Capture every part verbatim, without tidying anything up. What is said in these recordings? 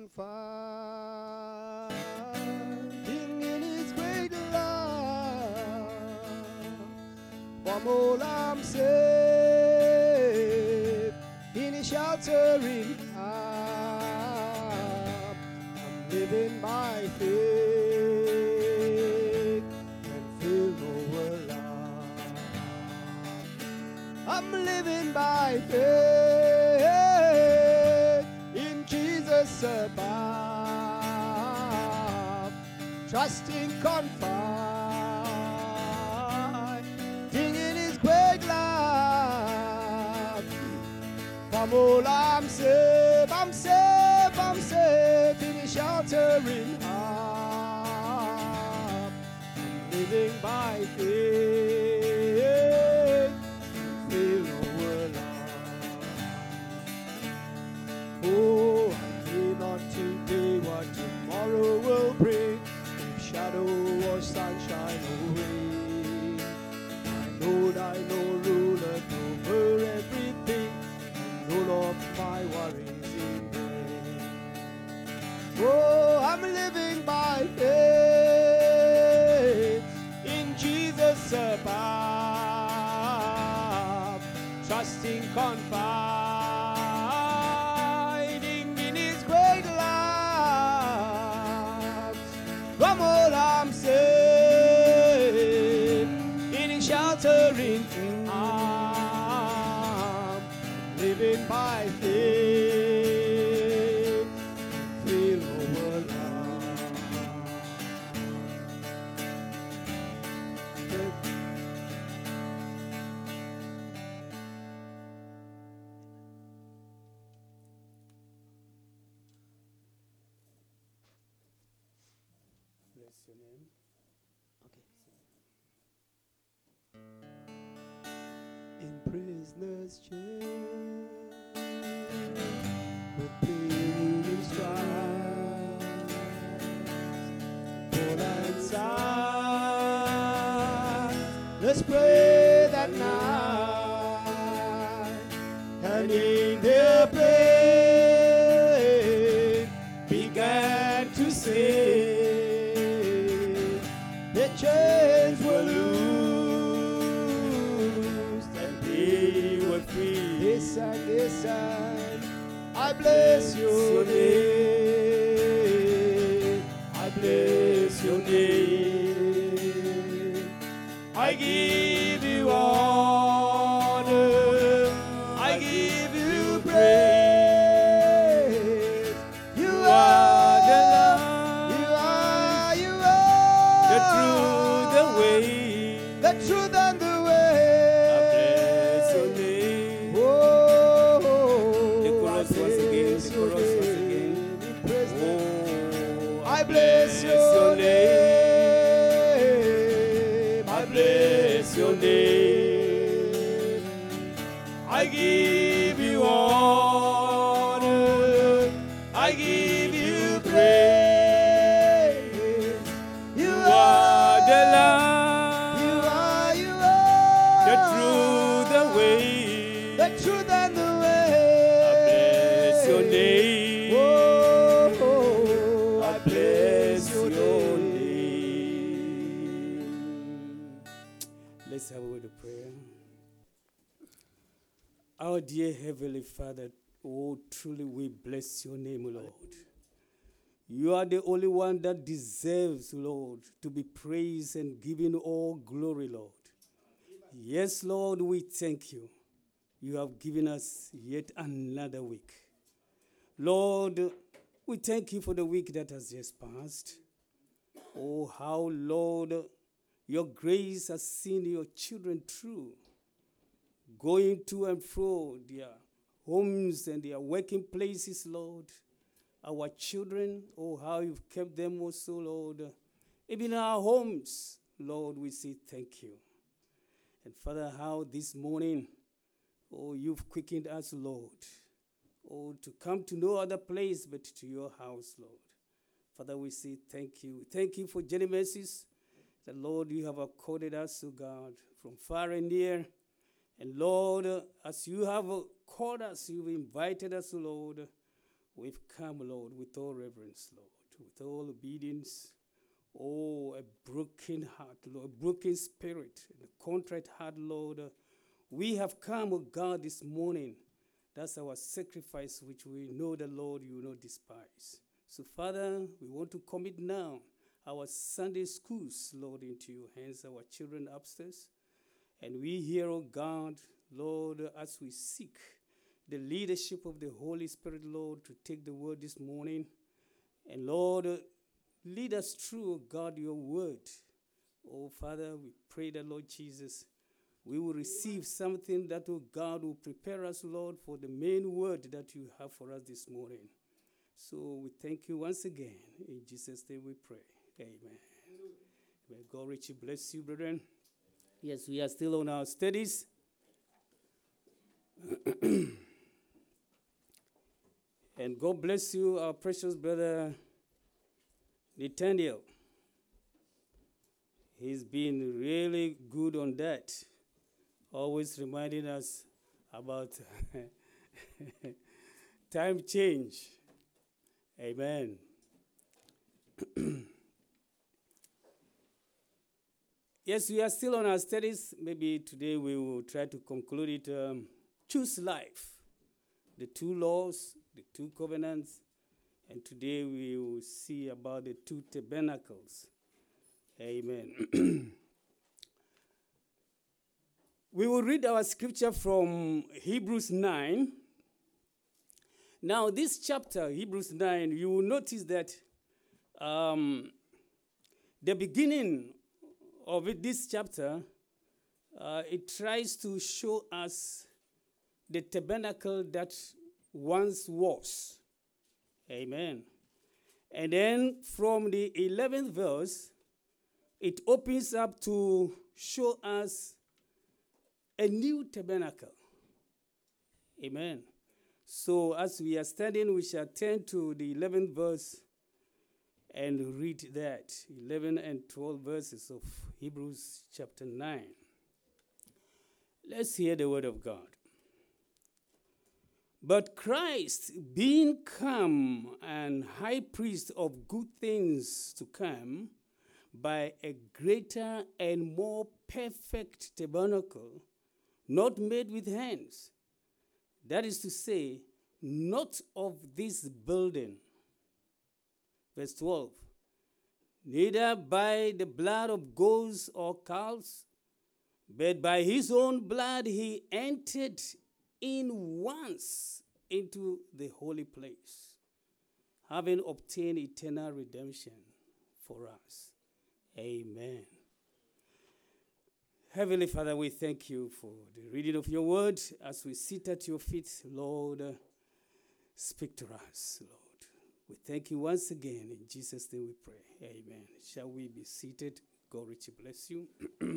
confiding in His great love. From all I'm safe in His sheltering arm. I'm living by faith and feel no alarm. I'm living by faith in Jesus above, trusting, confiding in His great love. From all I'm safe, I'm safe, I'm safe in His sheltering arm. I'm living by faith, feel no alarm. Oh, I know not today what tomorrow will bring, if shadow or sunshine or rain. I know thy no ruler over everything, all of my worries in vain. Oh, I'm living by faith in Jesus above, trusting, confiding in His great love. From all I'm safe in His sheltering arm, living by faith, feel no alarm. Bless your name. Okay. In prisoner's chair, with pleading stripes, Paul and Silas pray that night, and in their pain began to sing. Their chains were loosed and they were free. They sang, they sang, I bless your name, I bless your name. I give you honor, I give you praise. You are the love, you are, you are the truth, the way, the truth and the way. I bless your name. Oh, the chorus once again, the chorus once again. Oh, I bless your name, I bless your name. I give you honor, I give you praise. You are the love, you are, you are the truth, the way, the truth and the way. I bless your name. Oh, I bless your name. Let's have a word of prayer. Our dear Heavenly Father, oh, truly we bless your name, Lord. You are the only one that deserves, Lord, to be praised and given all glory, Lord. Yes, Lord, we thank you. You have given us yet another week. Lord, we thank you for the week that has just passed. Oh, how, Lord, your grace has seen your children through, going to and fro their homes and their working places, Lord. Our children, oh, how you've kept them also, Lord. Even in our homes, Lord, we say thank you. And Father, how this morning, oh, you've quickened us, Lord, oh, to come to no other place but to your house, Lord. Father, we say thank you. Thank you for journey mercies that, Lord, you have accorded us, oh God, from far and near. And Lord, as you have called us, you've invited us, Lord. we've come, Lord, with all reverence, Lord, with all obedience. Oh, a broken heart, Lord, a broken spirit, and a contrite heart, Lord. We have come, oh God, this morning. That's our sacrifice, which we know the Lord you will not despise. So, Father, we want to commit now our Sunday schools, Lord, into your hands, our children upstairs. And we hear, oh God, Lord, as we seek the leadership of the Holy Spirit, Lord, to take the word this morning. And Lord, lead us through, oh God, your word. Oh, Father, we pray that, Lord Jesus, we will receive something that, oh God, will prepare us, Lord, for the main word that you have for us this morning. So we thank you once again. In Jesus' name we pray. Amen. May God richly bless you, brethren. Yes, we are still on our studies. And God bless you, our precious brother Nathaniel. He's been really good on that, always reminding us about time change. Amen. Yes, we are still on our studies. Maybe today we will try to conclude it. Um, choose life. The two laws, the two covenants. And today we will see about the two tabernacles. Amen. We will read our scripture from Hebrews nine. Now, this chapter, Hebrews nine, you will notice that um, the beginning of it, this chapter, uh, it tries to show us the tabernacle that once was. Amen. And then from the eleventh verse, it opens up to show us a new tabernacle. Amen. So as we are studying, we shall turn to the eleventh verse and read that. eleven and twelve verses of Hebrews chapter nine. Let's hear the word of God. But Christ, being come and high priest of good things to come, by a greater and more perfect tabernacle, not made with hands, that is to say, not of this building. Verse twelve. Neither by the blood of goats or calves, but by his own blood he entered in once into the holy place, having obtained eternal redemption for us. Amen. Heavenly Father, we thank you for the reading of your word. As we sit at your feet, Lord, uh, speak to us, Lord. We thank you once again. In Jesus' name we pray. Amen. Shall we be seated? God richly bless you.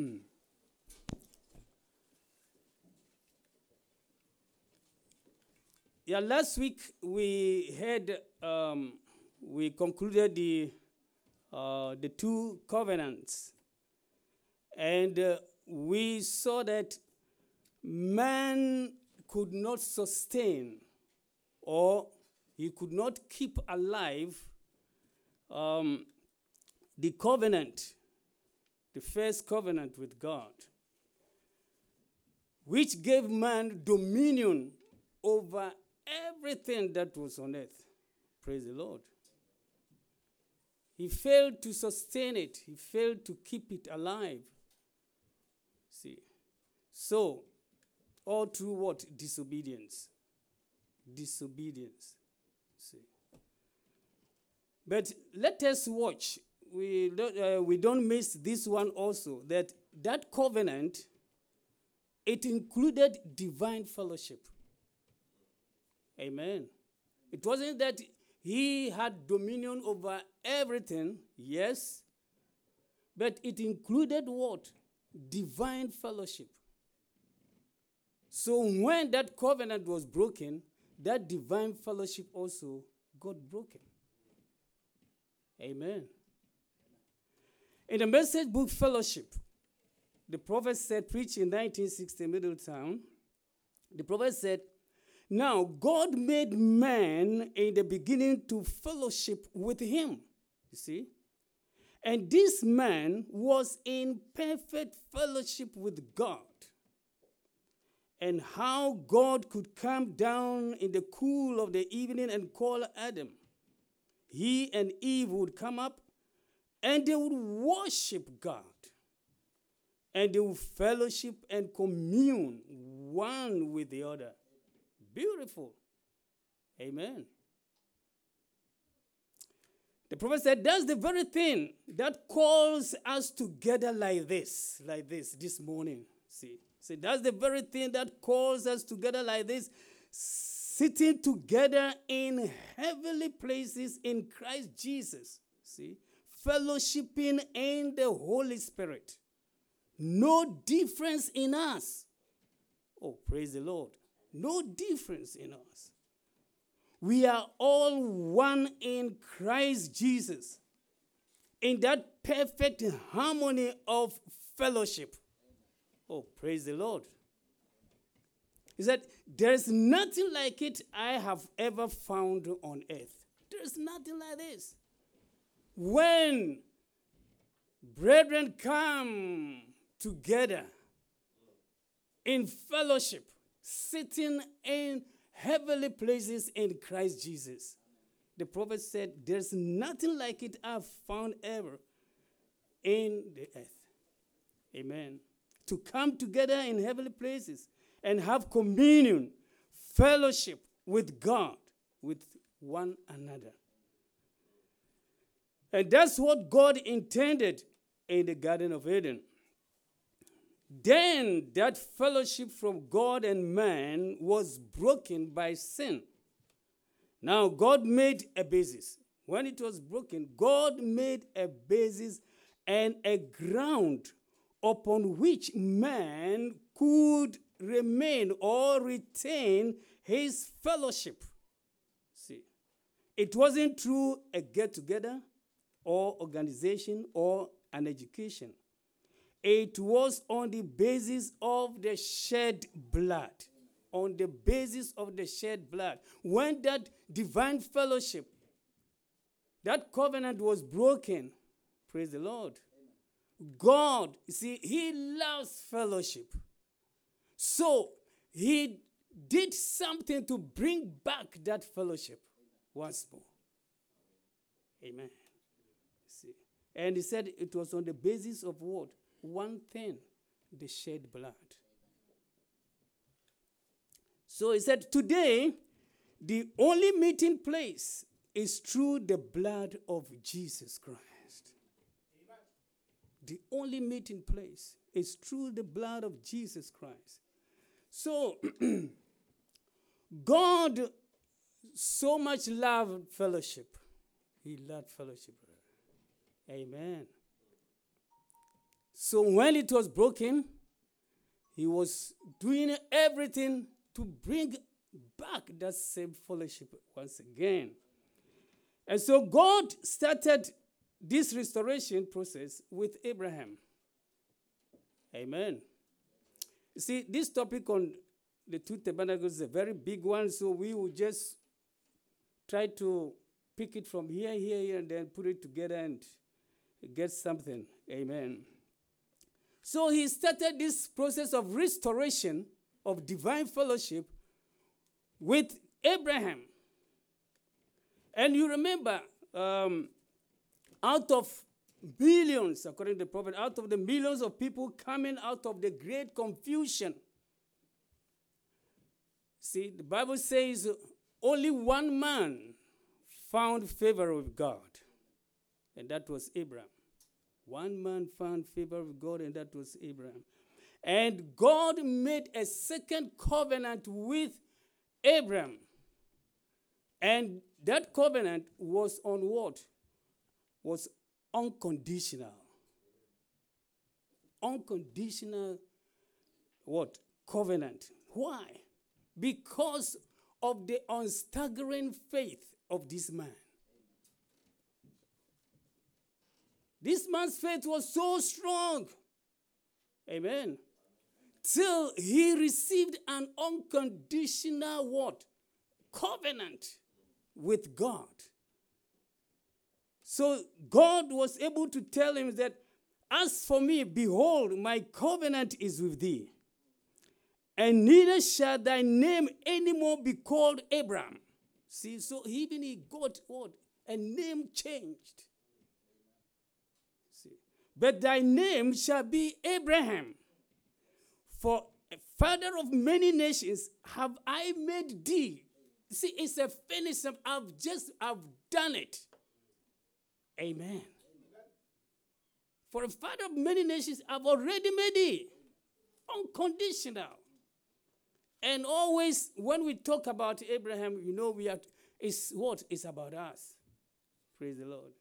Yeah, last week we had, um, we concluded the uh, the two covenants. And uh, we saw that man could not sustain, or he could not keep alive um, the covenant, the first covenant with God, which gave man dominion over everything that was on earth. Praise the Lord. He failed to sustain it. He failed to keep it alive. See, so all through what? Disobedience. Disobedience. See. But let us watch. We don't, uh, we don't miss this one also, that that covenant, it included divine fellowship. Amen. It wasn't that he had dominion over everything, yes, but it included what? Divine fellowship. So when that covenant was broken, that divine fellowship also got broken. Amen. In the Message Book Fellowship, the prophet said, preached in nineteen sixty, Middletown, the prophet said, Now, God made man in the beginning to fellowship with him, you see. And this man was in perfect fellowship with God. And how God could come down in the cool of the evening and call Adam. He and Eve would come up and they would worship God. And they would fellowship and commune one with the other. Beautiful. Amen. The prophet said, that's the very thing that calls us together like this, like this, this morning. See, see, that's the very thing that calls us together like this, sitting together in heavenly places in Christ Jesus. See, fellowshipping in the Holy Spirit. No difference in us. Oh, praise the Lord. No difference in us. We are all one in Christ Jesus. In that perfect harmony of fellowship. Oh, praise the Lord. He said, there's nothing like it I have ever found on earth. There's nothing like this. When brethren come together in fellowship, sitting in heavenly places in Christ Jesus. The prophet said, there's nothing like it I've found ever in the earth. Amen. To come together in heavenly places and have communion, fellowship with God, with one another. And that's what God intended in the Garden of Eden. Then that fellowship from God and man was broken by sin. Now God made a basis. When it was broken, God made a basis and a ground upon which man could remain or retain his fellowship. See, it wasn't through a get-together or organization or an education. It was on the basis of the shed blood. On the basis of the shed blood. When that divine fellowship, that covenant was broken, praise the Lord. God, you see, he loves fellowship. So he did something to bring back that fellowship once more. Amen. See. And he said it was on the basis of what? One thing, the shed blood. So he said, today, the only meeting place is through the blood of Jesus Christ. Amen. The only meeting place is through the blood of Jesus Christ. So, God so much loved fellowship. He loved fellowship. Amen. So when it was broken, he was doing everything to bring back that same fellowship once again. And so God started this restoration process with Abraham. Amen. You see, this topic on the two tabernacles is a very big one, so we will just try to pick it from here, here, here, and then put it together and get something. Amen. So he started this process of restoration of divine fellowship with Abraham. And you remember, um, out of billions, according to the prophet, out of the millions of people coming out of the great confusion. See, the Bible says only one man found favor with God, and that was Abraham. One man found favor with God, and that was Abraham. And God made a second covenant with Abraham. And that covenant was on what? Was unconditional. Unconditional what? Covenant. Why? Because of the unstaggering faith of this man. This man's faith was so strong. Amen. till he received an unconditional what? Covenant with God. So God was able to tell him that, as for me, behold, my covenant is with thee, and neither shall thy name anymore be called Abram. See, so even he got what? A name changed. See, but thy name shall be Abraham, for a father of many nations have I made thee. See, it's a finish. I've just, I've done it. Amen. For a father of many nations, I've already made thee. Unconditional. And always, when we talk about Abraham, you know, we are, it's what? It's about us. Praise the Lord.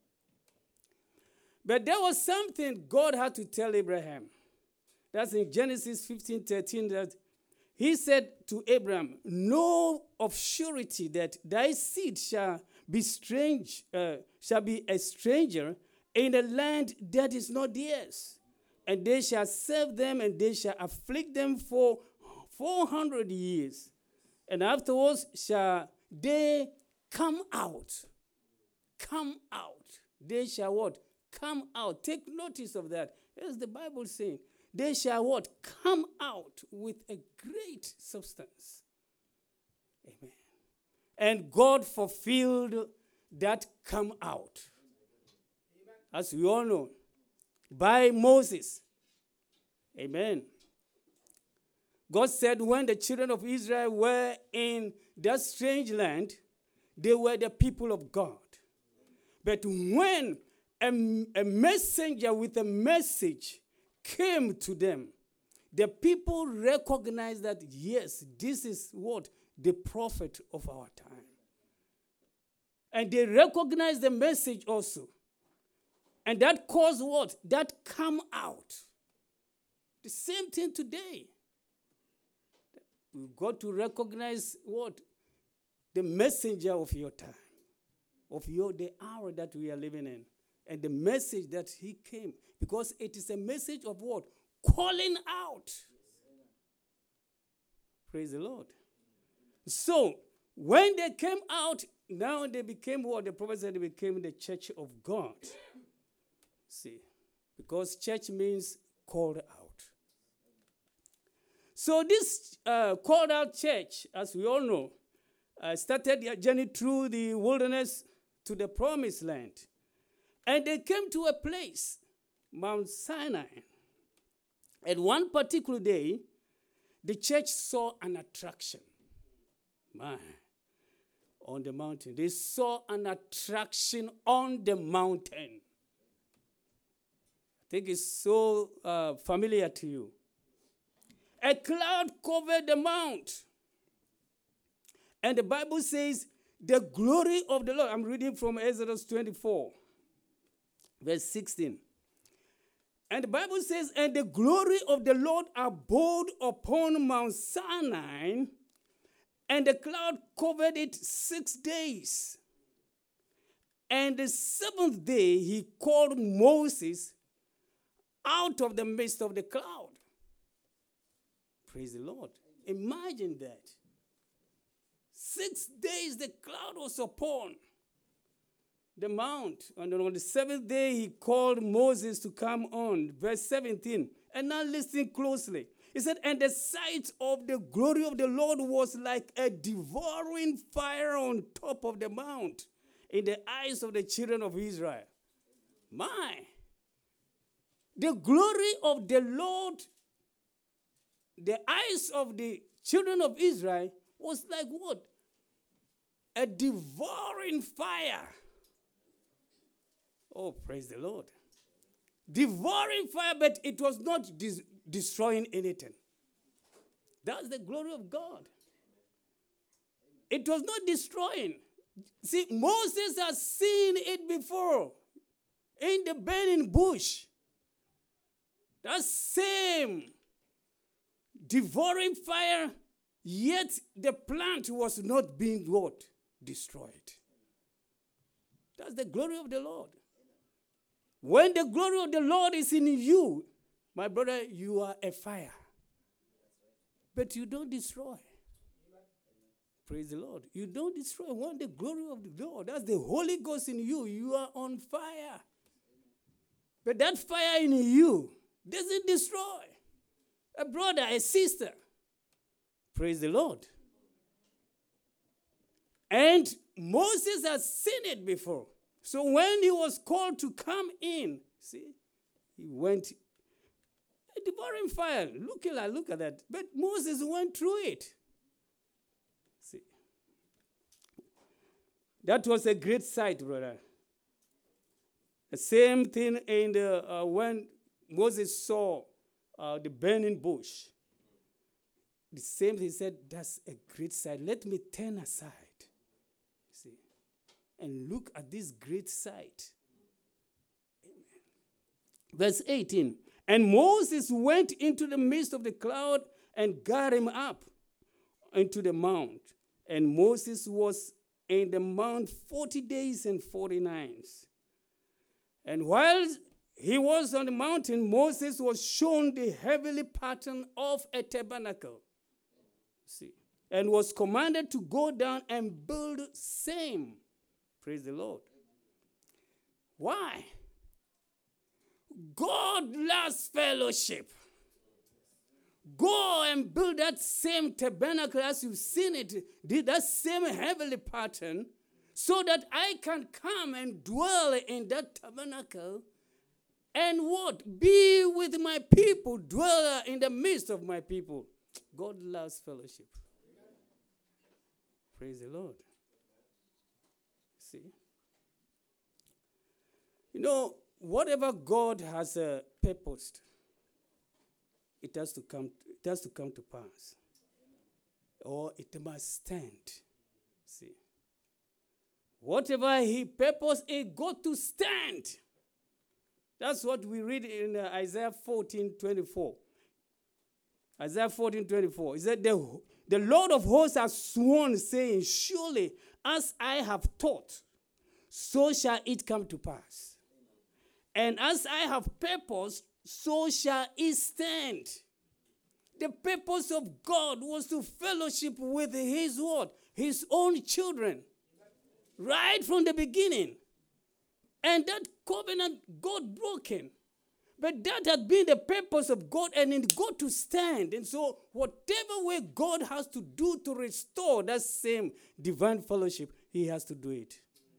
But there was something God had to tell Abraham. That's in Genesis fifteen thirteen, that he said to Abraham, know of surety that thy seed shall be strange, uh, shall be a stranger in a land that is not theirs. And they shall serve them, and they shall afflict them for four hundred years. And afterwards shall they come out. Come out. They shall what? Come out. Take notice of that. As the Bible saying, they shall what? Come out with a great substance. Amen. And God fulfilled that come out. As we all know, by Moses. Amen. God said when the children of Israel were in that strange land, they were the people of God. But when a, a messenger with a message came to them, the people recognized that, yes, this is what? The prophet of our time. And they recognized the message also. And that caused what? That come out. The same thing today. We've got to recognize what? The messenger of your time, of your the hour that we are living in, and the message that he came. Because it is a message of what? Calling out. Praise the Lord. So, when they came out, now they became what? The prophet said they became the church of God. See, because church means called out. So this uh, called out church, as we all know, uh, started their journey through the wilderness to the promised land. And they came to a place, Mount Sinai. And one particular day, the church saw an attraction. Man, on the mountain. They saw an attraction on the mountain. I think it's so uh, familiar to you. A cloud covered the mount. And the Bible says, the glory of the Lord. I'm reading from Exodus twenty-four, verse sixteen. And the Bible says, and the glory of the Lord abode upon Mount Sinai, and the cloud covered it six days. And the seventh day he called Moses out of the midst of the cloud. Praise the Lord. Imagine that. Six days the cloud was upon the mount. And on the seventh day he called Moses to come on. Verse seventeen. And now listen closely. He said, and the sight of the glory of the Lord was like a devouring fire on top of the mount in the eyes of the children of Israel. My. The glory of the Lord, the eyes of the children of Israel was like what? A devouring fire. Oh, praise the Lord. Devouring fire, but it was not dis- destroying anything. That's the glory of God. It was not destroying. See, Moses has seen it before in the burning bush. That same devouring fire, yet the plant was not being what? Destroyed. That's the glory of the Lord. When the glory of the Lord is in you, my brother, you are a fire. but you don't destroy. Praise the Lord. You don't destroy. You want the glory of the Lord. That's the Holy Ghost in you. You are on fire. But that fire in you doesn't destroy. A brother, a sister. Praise the Lord. And Moses has seen it before. So when he was called to come in, see, he went, a devouring fire. Look at that, look at that. But Moses went through it. See. That was a great sight, brother. The same thing in the, uh, when Moses saw uh, the burning bush. The same thing, he said, that's a great sight. Let me turn aside. See, and look at this great sight. Amen. Verse eighteen. And Moses went into the midst of the cloud and got him up into the mount. And Moses was in the mount forty days and forty nights. And while he was on the mountain, Moses was shown the heavenly pattern of a tabernacle. See, and was commanded to go down and build same. Praise the Lord. Why? God loves fellowship. Go and build that same tabernacle as you've seen it, did that same heavenly pattern, so that I can come and dwell in that tabernacle and what? Be with my people, dwell in the midst of my people. God loves fellowship. Amen. Praise the Lord. See? You know, whatever God has uh, purposed, it has to come. It has to come to pass, or it must stand. See, whatever He purposed, it got to stand. That's what we read in uh, Isaiah fourteen twenty-four. Isaiah fourteen twenty-four. He said, the, the Lord of hosts has sworn, saying, surely as I have taught, so shall it come to pass. And as I have purposed, so shall it stand. The purpose of God was to fellowship with his word, his own children, right from the beginning. And that covenant got broken. But that had been the purpose of God, and it got to stand. And so whatever way God has to do to restore that same divine fellowship, he has to do it.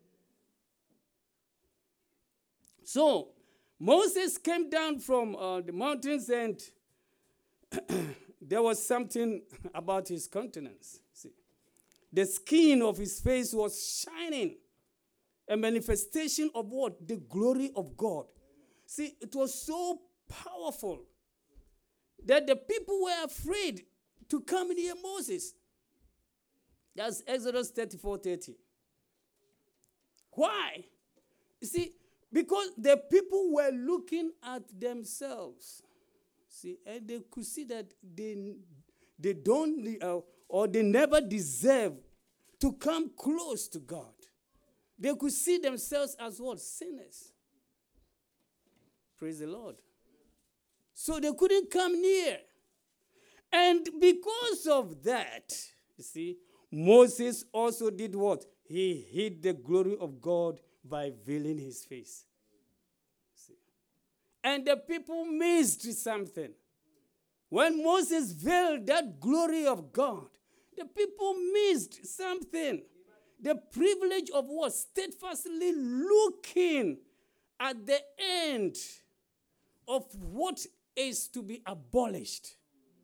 So Moses came down from uh, the mountains, and there was something about his countenance. See, the skin of his face was shining, a manifestation of what? The glory of God. See, it was so powerful that the people were afraid to come near Moses. That's Exodus thirty-four thirty. Why? You see, because the people were looking at themselves. See, and they could see that they, they don't, uh, or they never deserve to come close to God. They could see themselves as what? Sinners. Praise the Lord. So they couldn't come near. And because of that, you see, Moses also did what? He hid the glory of God by veiling his face. See? And the people missed something. When Moses veiled that glory of God, the people missed something. The privilege of what? Steadfastly looking at the end of what is to be abolished.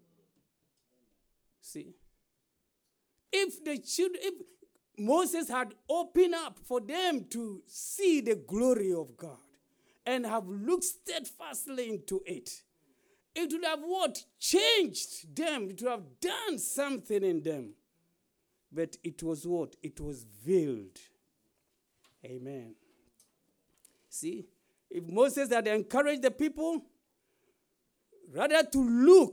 See? If the children, if Moses had opened up for them to see the glory of God and have looked steadfastly into it, it would have what? Changed them. It would have done something in them. But it was what? It was veiled. Amen. See? If Moses had encouraged the people rather to look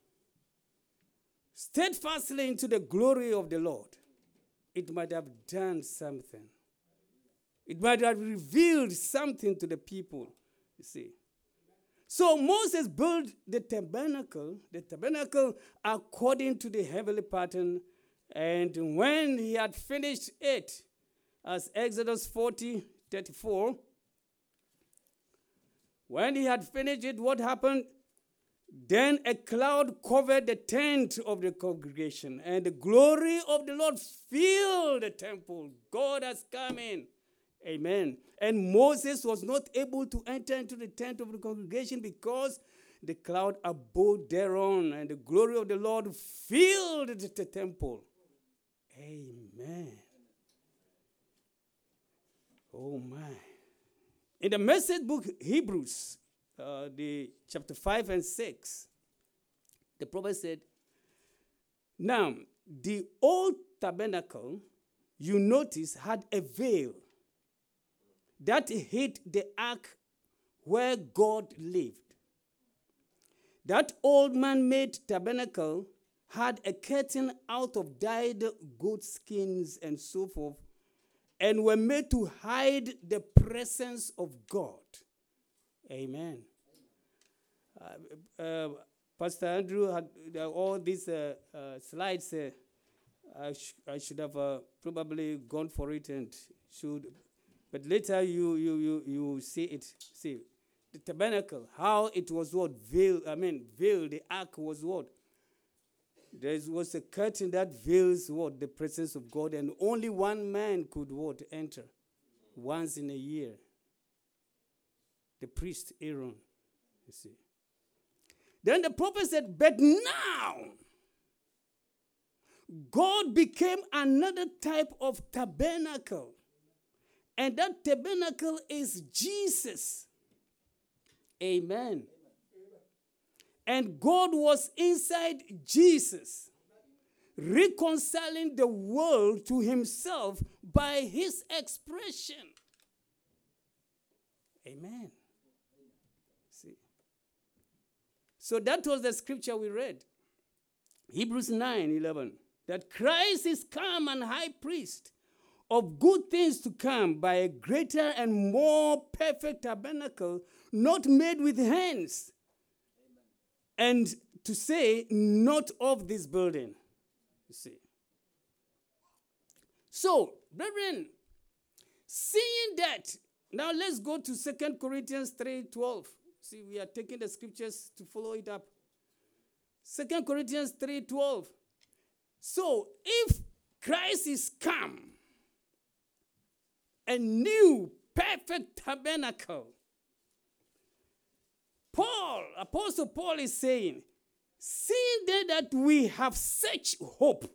steadfastly into the glory of the Lord, it might have done something. It might have revealed something to the people, you see. So Moses built the tabernacle, the tabernacle according to the heavenly pattern. And when he had finished it, as Exodus forty thirty-four, when he had finished it, what happened? Then a cloud covered the tent of the congregation, and the glory of the Lord filled the temple. God has come in. Amen. And Moses was not able to enter into the tent of the congregation because the cloud abode thereon, and the glory of the Lord filled the, the temple. Amen. Oh my. In the message book Hebrews, uh, the chapter five and six, the prophet said, now the old tabernacle, you notice, had a veil that hid the ark where God lived. That old man-made tabernacle had a curtain out of dyed goat skins and so forth, and were made to hide the presence of God. Amen. Uh, uh, Pastor Andrew had uh, all these uh, uh, slides. Uh, I, sh- I should have uh, probably gone for it and should, but later you you you you see it. See the tabernacle, how it was what veiled. I mean veiled. The ark was what. There was a curtain that veils what? The presence of God, and only one man could what? Enter once in a year. The priest Aaron, you see. Then the prophet said, but now God became another type of tabernacle. And that tabernacle is Jesus. Amen. And God was inside Jesus, reconciling the world to himself by his expression. Amen. See. So that was the scripture we read. Hebrews nine eleven. That Christ is come and high priest of good things to come by a greater and more perfect tabernacle, not made with hands. And to say, not of this building. You see. So, brethren, seeing that, now let's go to Second Corinthians three twelve. See, we are taking the scriptures to follow it up. Second Corinthians three twelve. So, if Christ is come, a new perfect tabernacle, Paul, Apostle Paul is saying, seeing then that we have such hope,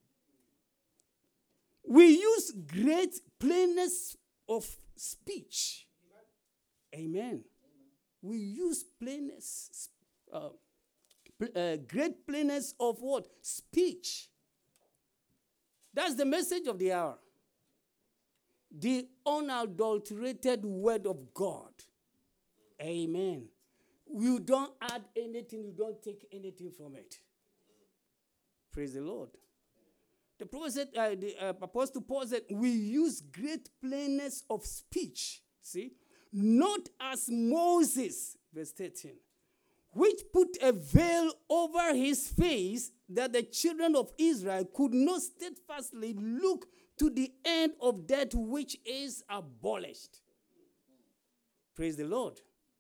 we use great plainness of speech. Amen. Amen. We use plainness, uh, uh, great plainness of what? Speech. That's the message of the hour. The unadulterated word of God. Amen. You don't add anything, you don't take anything from it. Praise the Lord. The prophet said, uh, the uh, Apostle Paul said, we use great plainness of speech. See? Not as Moses, verse thirteen, which put a veil over his face that the children of Israel could not steadfastly look to the end of that which is abolished. Praise the Lord.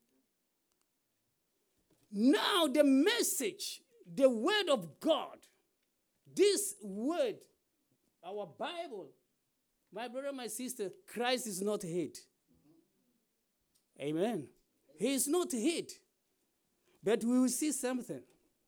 Now the message, the word of God, this word, our Bible, my brother, my sister, Christ is not hid. Amen. He is not hid. But we will see something.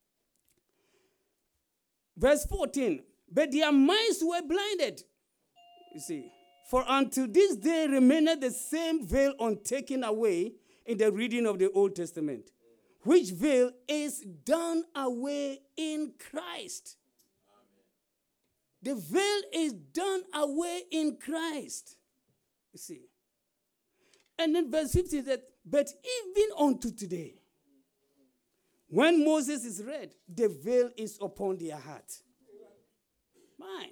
Verse fourteen, but their minds were blinded. You see, for until this day remained the same veil untaken away in the reading of the Old Testament, which veil is done away in Christ. Amen. The veil is done away in Christ. You see. And then verse fifteen said, but even unto today, when Moses is read, the veil is upon their heart. Mine.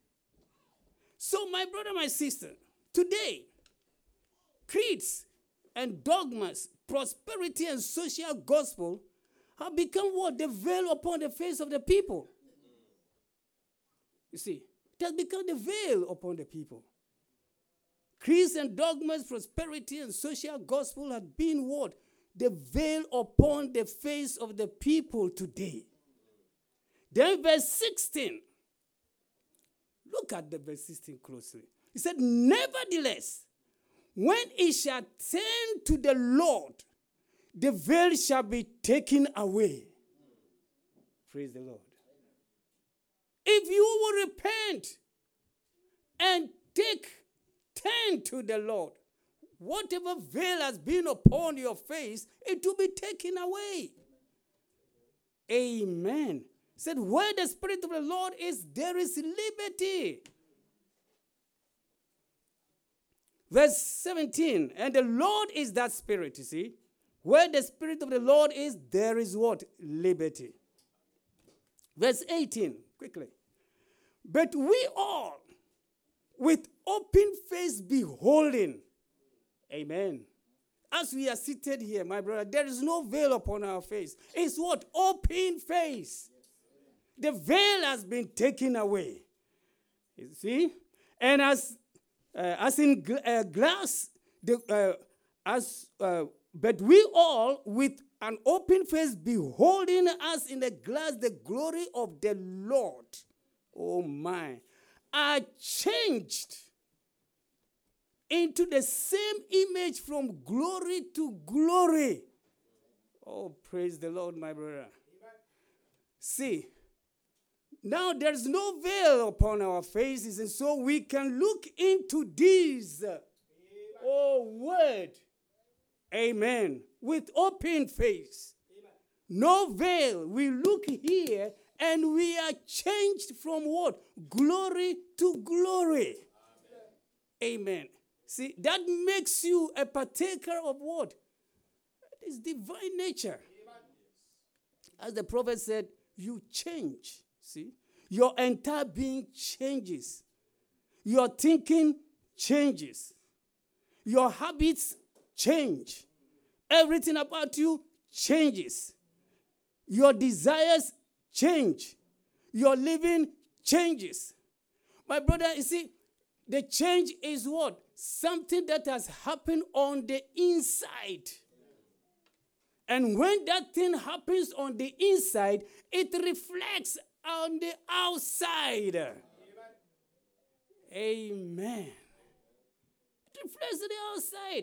So, my brother, my sister, today, creeds and dogmas, prosperity and social gospel have become what? The veil upon the face of the people. You see, it has become the veil upon the people. Creeds and dogmas, prosperity and social gospel have been what? The veil upon the face of the people today. Then verse sixteen. Look at the verse sixteen closely. He said, nevertheless, when it shall turn to the Lord, the veil shall be taken away. Praise the Lord. If you will repent and take, turn to the Lord, whatever veil has been upon your face, it will be taken away. Amen. He said, where the Spirit of the Lord is, there is liberty. Verse seventeen, and the Lord is that Spirit, you see. Where the Spirit of the Lord is, there is what? Liberty. Verse eighteen, quickly. But we all, with open face beholding, amen. As we are seated here, my brother, there is no veil upon our face. It's what? Open face. The veil has been taken away. You see? And as uh, as in gl- uh, glass, the, uh, as uh, but we all with an open face beholding us in the glass the glory of the Lord, oh my, are changed into the same image from glory to glory. Oh, praise the Lord, my brother. Amen. See, now there's no veil upon our faces, and so we can look into this, uh, oh, word, amen, with open face. Amen. No veil. We look here, and we are changed from what? Glory to glory. Amen. Amen. See, that makes you a partaker of what? That is divine nature. As the prophet said, you change. See, your entire being changes. Your thinking changes. Your habits change. Everything about you changes. Your desires change. Your living changes. My brother, you see, the change is what? Something that has happened on the inside. And when that thing happens on the inside, it reflects on the outside. Amen. Amen. It reflects on the outside.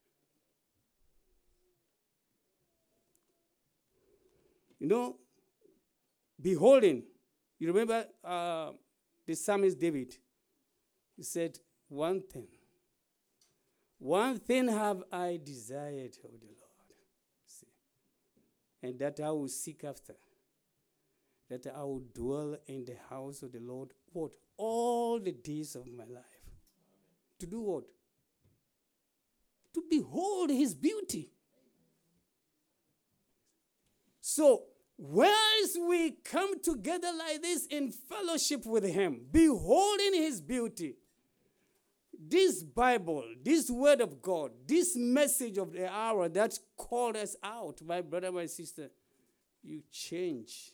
You know, beholding. You remember uh, the psalmist David? He said, one thing. One thing have I desired of the Lord. See, and that I will seek after. That I will dwell in the house of the Lord. What? All the days of my life. Amen. To do what? To behold his beauty. So, whilst we come together like this in fellowship with him, beholding his beauty, this Bible, this word of God, this message of the hour that called us out, my brother, my sister, you change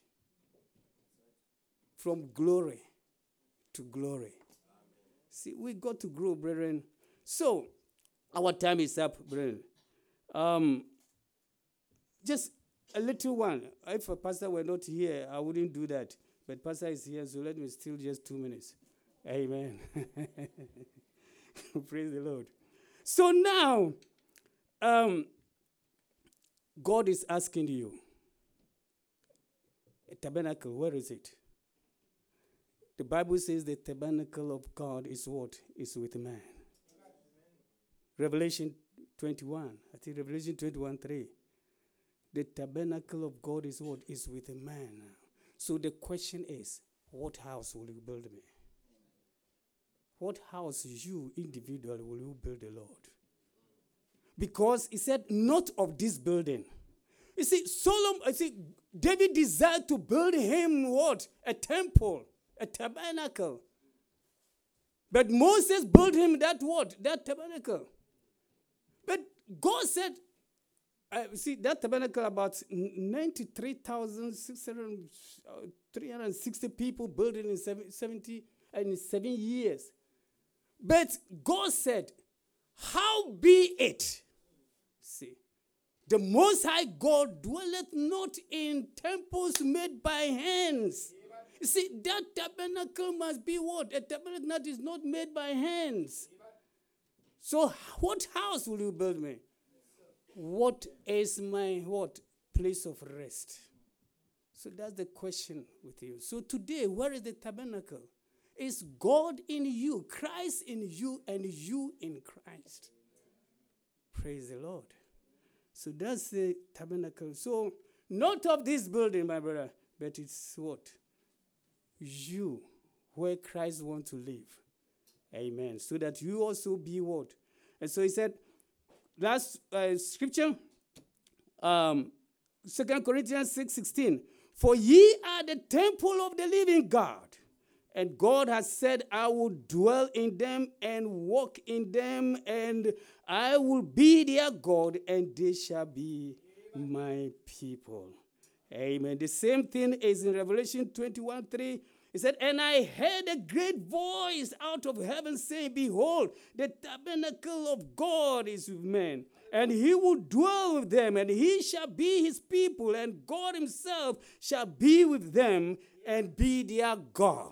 from glory to glory. Amen. See, we got to grow, brethren. So, our time is up, brethren. Um, just a little one. If a pastor were not here, I wouldn't do that. But pastor is here, so let me steal just two minutes. Amen. Praise the Lord. So now, um, God is asking you, a tabernacle, where is it? The Bible says the tabernacle of God is what? Is with man. Amen. Revelation twenty-one. I think Revelation twenty-one three. The tabernacle of God is what? Is with a man. So the question is, what house will you build me? What house you individually will you build the Lord? Because he said, not of this building. You see, Solomon, I see, David desired to build him what? A temple, a tabernacle. But Moses built him that what? That tabernacle. But God said, uh, see, that tabernacle, about ninety-three thousand six hundred, uh, three hundred sixty people built it in seventy and in seven years. But God said, how be it? See, the Most High God dwelleth not in temples made by hands. You see, that tabernacle must be what? A tabernacle that is not made by hands. So what house will you build me? What is my what? Place of rest. So that's the question with you. So today, where is the tabernacle? It's God in you, Christ in you, and you in Christ. Praise the Lord. So that's the tabernacle. So not of this building, my brother, but it's what? You, where Christ wants to live. Amen. So that you also be what? And so he said, last uh, scripture, um, Second Corinthians six sixteen. For ye are the temple of the living God. And God has said, I will dwell in them and walk in them, and I will be their God, and they shall be my people. Amen. The same thing is in Revelation twenty-one three. It said, and I heard a great voice out of heaven saying, behold, the tabernacle of God is with men, and he will dwell with them, and he shall be his people, and God himself shall be with them and be their God.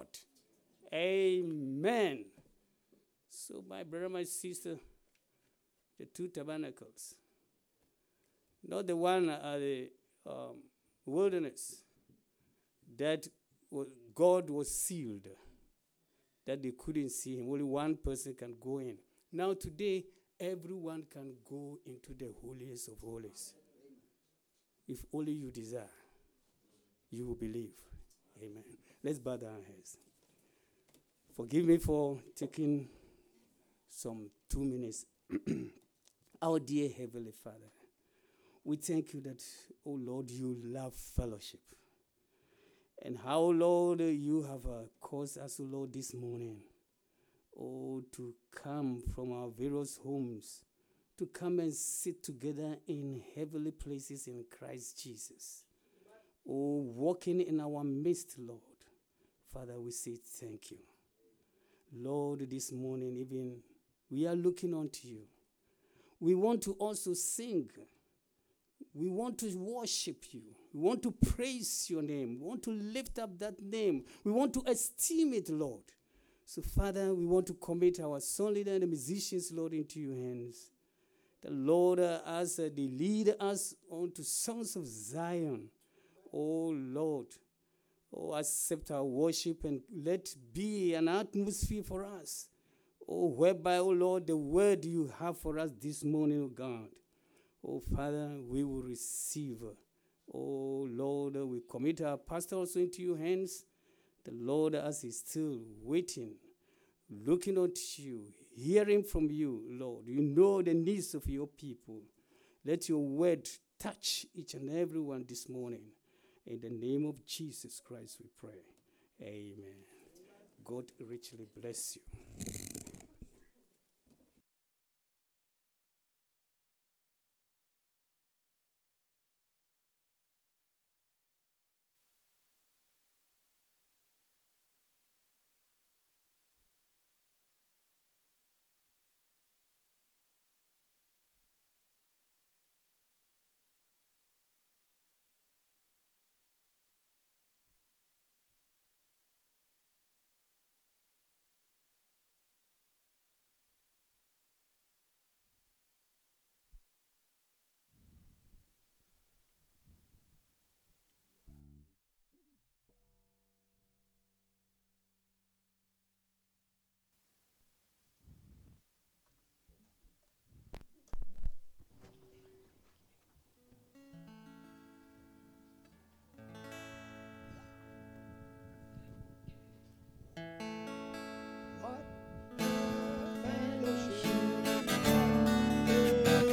Amen. So, my brother, my sister, the two tabernacles, not the one at the um, wilderness, that was, God was sealed, that they couldn't see him. Only one person can go in. Now, today, everyone can go into the holiest of holies. If only you desire, you will believe. Amen. Let's bow down our heads. Forgive me for taking some two minutes. Our dear Heavenly Father, we thank you that, oh Lord, you love fellowship. And how, Lord, you have uh, caused us, oh Lord, this morning, oh, to come from our various homes, to come and sit together in heavenly places in Christ Jesus. Oh, walking in our midst, Lord. Father, we say thank you. Lord, this morning, even we are looking unto you. We want to also sing. We want to worship you. We want to praise your name. We want to lift up that name. We want to esteem it, Lord. So, Father, we want to commit our song leader and the musicians, Lord, into your hands. The Lord, uh, as uh, they lead us on to songs of Zion, oh, Lord, oh, accept our worship and let be an atmosphere for us. Oh, whereby, oh, Lord, the word you have for us this morning, oh, God. Oh, Father, we will receive. Oh, Lord, we commit our pastor also into your hands. The Lord, as he's still waiting, looking at you, hearing from you, Lord. You know the needs of your people. Let your word touch each and every one this morning. In the name of Jesus Christ we pray. Amen. God richly bless you.